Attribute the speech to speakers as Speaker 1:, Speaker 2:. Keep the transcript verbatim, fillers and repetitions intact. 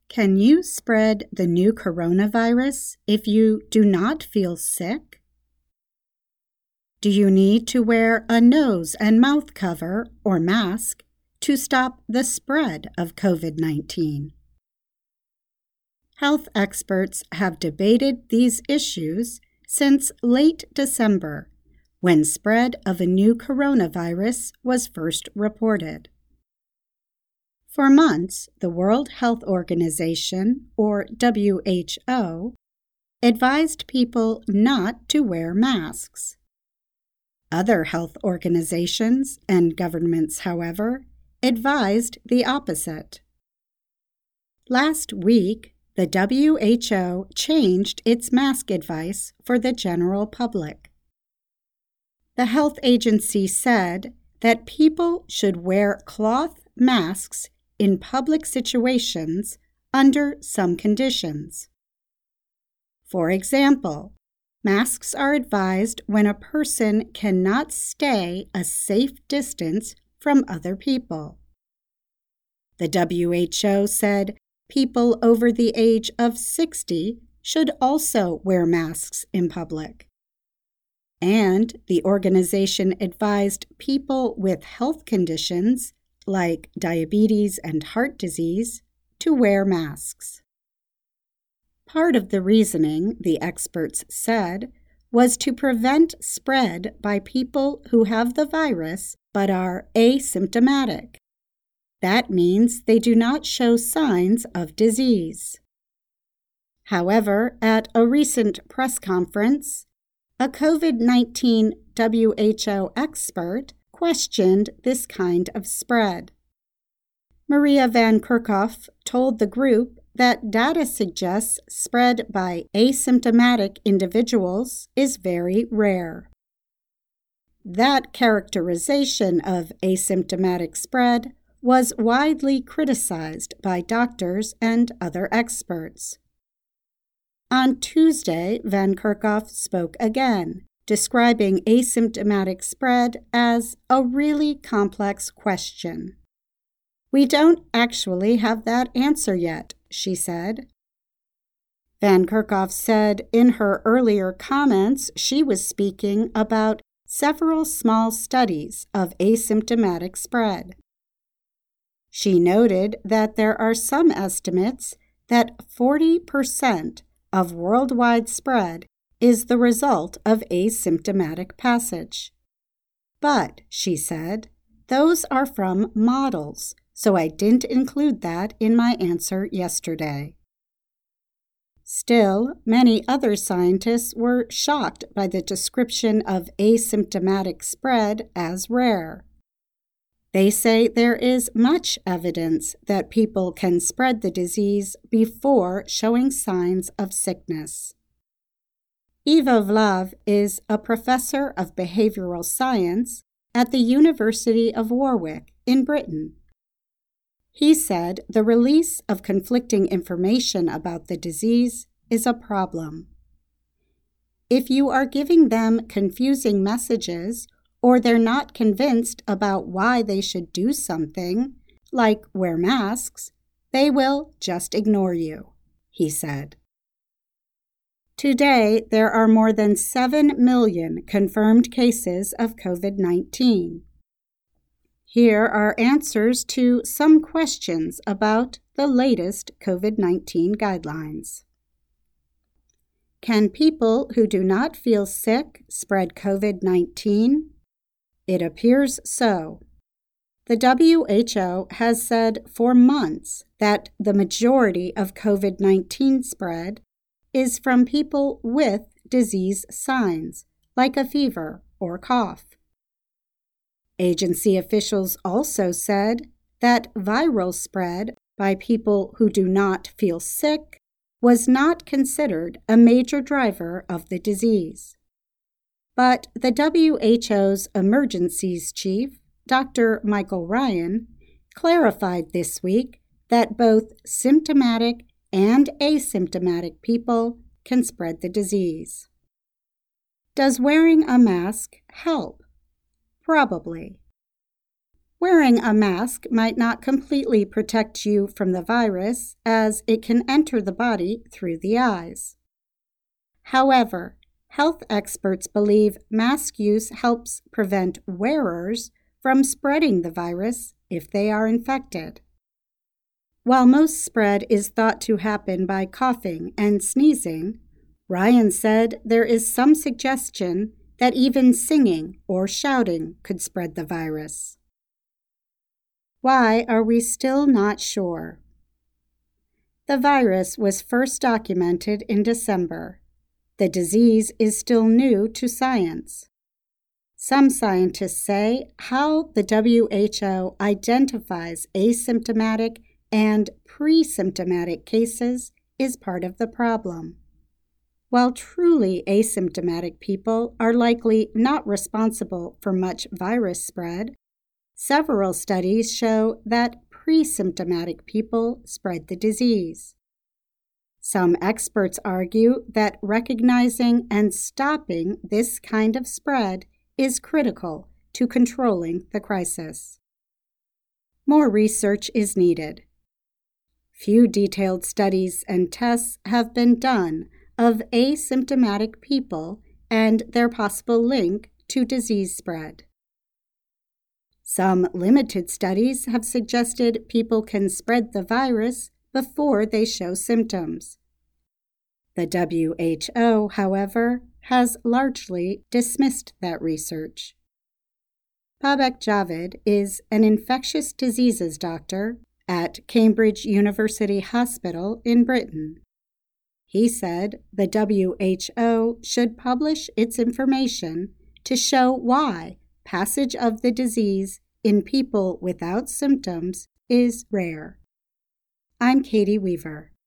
Speaker 1: Can you spread the new coronavirus if you do not feel sick? Do you need to wear a nose and mouth cover or mask to stop the spread of COVID nineteen? Health experts have debated these issues since late December, when spread of a new coronavirus was first reported. For months, the World Health Organization, or W H O, advised people not to wear masks. Other health organizations and governments, however, advised the opposite. Last week, the W H O changed its mask advice for the general public. The health agency said that people should wear cloth masks in public situations under some conditions. For example, masks are advised when a person cannot stay a safe distance from other people. The W H O said people over the age of sixty should also wear masks in public. And the organization advised people with health conditions like diabetes and heart disease, to wear masks. Part of the reasoning, the experts said, was to prevent spread by people who have the virus but are asymptomatic. That means they do not show signs of disease. However, at a recent press conference, a COVID nineteen W H O expert questioned this kind of spread. Maria Van Kerkhove told the group that data suggests spread by asymptomatic individuals is very rare. That characterization of asymptomatic spread was widely criticized by doctors and other experts. On Tuesday, Van Kerkhove spoke again, describing asymptomatic spread as a really complex question. We don't actually have that answer yet, she said. Van Kerkhove said in her earlier comments she was speaking about several small studies of asymptomatic spread. She noted that there are some estimates that forty percent of worldwide spread is the result of asymptomatic passage. But, she said, those are from models, so I didn't include that in my answer yesterday. Still, many other scientists were shocked by the description of asymptomatic spread as rare. They say there is much evidence that people can spread the disease before showing signs of sickness. Ivo Vlav is a professor of behavioral science at the University of Warwick in Britain. He said the release of conflicting information about the disease is a problem. If you are giving them confusing messages or they're not convinced about why they should do something, like wear masks, they will just ignore you, he said. Today, there are more than seven million confirmed cases of COVID nineteen. Here are answers to some questions about the latest COVID nineteen guidelines. Can people who do not feel sick spread COVID nineteen? It appears so. The W H O has said for months that the majority of COVID nineteen spread is from people with disease signs, like a fever or cough. Agency officials also said that viral spread by people who do not feel sick was not considered a major driver of the disease. But the W H O's emergencies chief, Doctor Michael Ryan, clarified this week that both symptomatic and asymptomatic people can spread the disease. Does wearing a mask help? Probably. Wearing a mask might not completely protect you from the virus, as it can enter the body through the eyes. However, health experts believe mask use helps prevent wearers from spreading the virus if they are infected. While most spread is thought to happen by coughing and sneezing, Ryan said there is some suggestion that even singing or shouting could spread the virus. Why are we still not sure? The virus was first documented in December. The disease is still new to science. Some scientists say how the W H O identifies asymptomatic and pre-symptomatic cases is part of the problem. While truly asymptomatic people are likely not responsible for much virus spread, several studies show that pre-symptomatic people spread the disease. Some experts argue that recognizing and stopping this kind of spread is critical to controlling the crisis. More research is needed. Few detailed studies and tests have been done of asymptomatic people and their possible link to disease spread. Some limited studies have suggested people can spread the virus before they show symptoms. The W H O, however, has largely dismissed that research. Babak Javed is an infectious diseases doctor at Cambridge University Hospital in Britain. He said the W H O should publish its information to show why passage of the disease in people without symptoms is rare. I'm Katie Weaver.